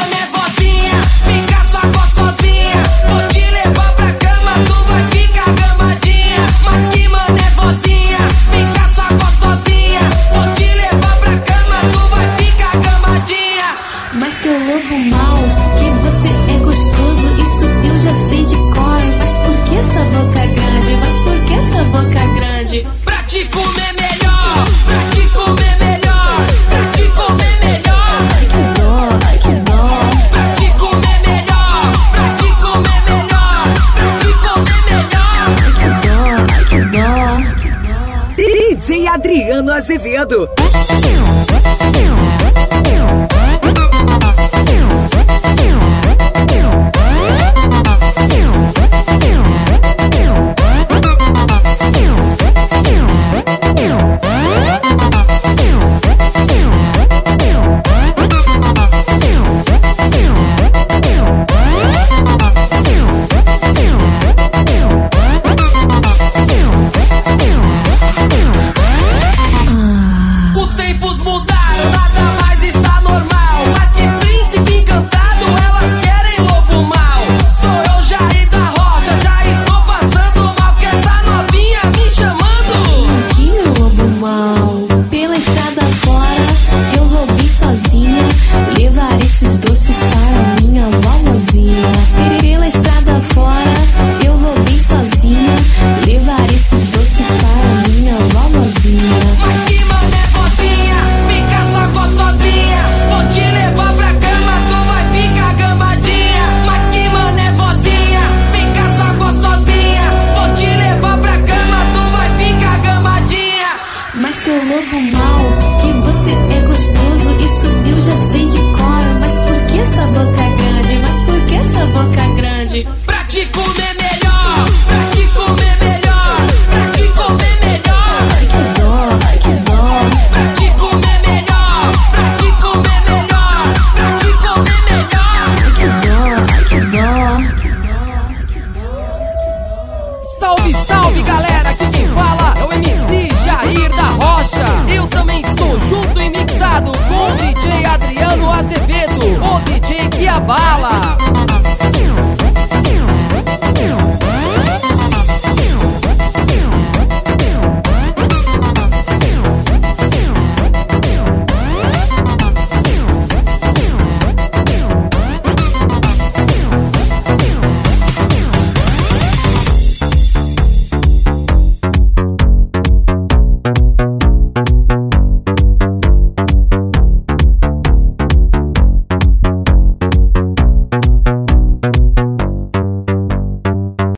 nervosinha, fica só gostosinha. Vou te levar pra cama, tu vai ficar gamadinha. Mas que nervosinha, fica só gostosinha. Vou te levar pra cama, tu vai ficar gamadinha. Mas seu lobo mal, que você é gostoso, isso eu já sei de cor. Mas por que essa boca grande? Mas por que essa boca grande? Pra te comer melhor, pra te comer melhor, pra te comer melhor. Ai que dó, ai que dó. Pra te comer melhor, pra te comer melhor, pra te comer melhor. Ai que dó, ai que dó. DJ Adriano Azevedo. Os tempos mudaram, nada mais está normal. Mas que príncipe encantado, elas querem lobo mal. Sou eu, Jair da Rocha, já estou passando mal. Que essa novinha me chamando. Que lobo mal. Pela estrada fora, eu vou bem sozinha. Levar esses doces para minha vovozinha. Pela estrada fora, eu vou bem sozinha. Levar esses doces para minha vovozinha. Mas que nervosinha, fica só gostosinha. Vou te levar pra cama, tu vai ficar gamadinha. Mas que nervosinha, fica só gostosinha. Vou te levar pra cama, tu vai ficar gamadinha. Mas seu lobo mal, que você é gostoso, isso eu já sei de cor. Mas por que essa boca grande? Mas por que essa boca grande? Pra te comer melhor, pra te comer melhor, pra te comer melhor. Ai que dó, ai que dó. Pra te comer melhor, pra te comer melhor, pra te comer melhor. Ai que dó. Salve, salve galera, aqui quem fala é o MC Jair da Rocha. Eu também estou junto e mixado com o DJ Adriano Azevedo, o DJ que abala.